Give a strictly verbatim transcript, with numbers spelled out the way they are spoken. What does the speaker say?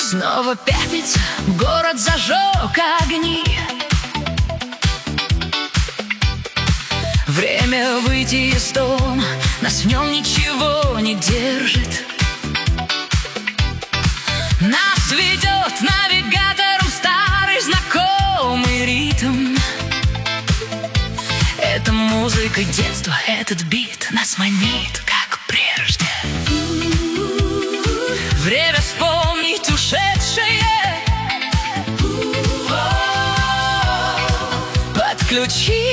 Снова пятница, город зажег огни. Время выйти из дома, нас в нем ничего не держит. Нас ведет навигатором старый знакомый ритм. Это музыка детства, этот бит нас манит, как прежде. Время вспомнить ушедшее, подключить